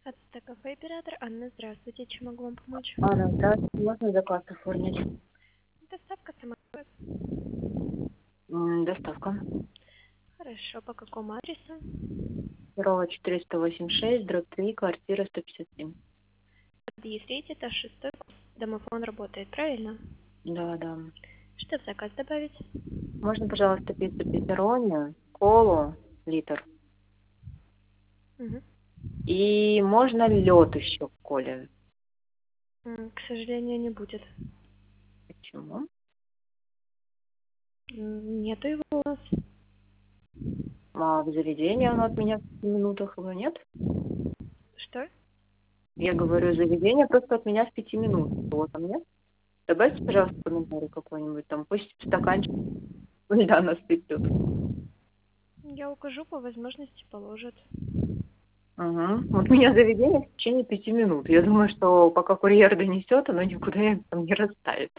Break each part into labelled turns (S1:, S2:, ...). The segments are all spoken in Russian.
S1: АЦТ кафе оператор Анна, здравствуйте. Чем могу вам помочь?
S2: Анна, здравствуйте, можно заказ оформить?
S1: Доставка сама.
S2: Доставка.
S1: Хорошо, по какому адресу?
S2: Перова 486, дробь 3, квартира 157.
S1: Подъезд 3, этаж 6, домофон работает, правильно?
S2: Да, да.
S1: Что в заказ добавить?
S2: Можно, пожалуйста, пиццу пепперони, колу, литр.
S1: Мгм.
S2: И можно лед еще в коле.
S1: К сожалению, не будет.
S2: Почему?
S1: Нету его у нас.
S2: А в заведении оно от меня в 5 минутах его нет?
S1: Что?
S2: Я говорю, заведение просто от меня в 5 минут. Вот там нет? Добавьте, пожалуйста, комментарий какой-нибудь там. Пусть стаканчик льда насыпят.
S1: Я укажу, по возможности положат.
S2: Угу. Вот у меня заведение в течение 5 минут. Я думаю, что пока курьер донесет, оно никуда там не растает.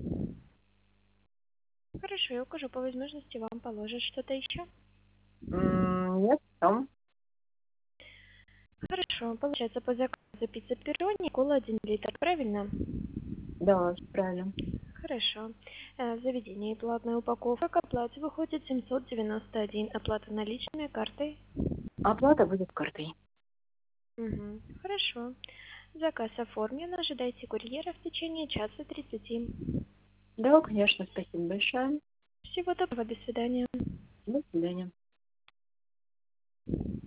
S1: Хорошо, я укажу, по возможности вам положат. Что-то еще?
S2: Нет, там.
S1: Хорошо, получается, по заказу пицца пепперони, кола 1 литр, правильно?
S2: Да, правильно.
S1: Хорошо. В заведении платная упаковка. К оплате выходит 791. Оплата наличными, картой.
S2: Оплата будет картой.
S1: Угу. Хорошо. Заказ оформлен. Ожидайте курьера в течение часа 30.
S2: Да, конечно, спасибо большое.
S1: Всего доброго. До свидания.
S2: До свидания.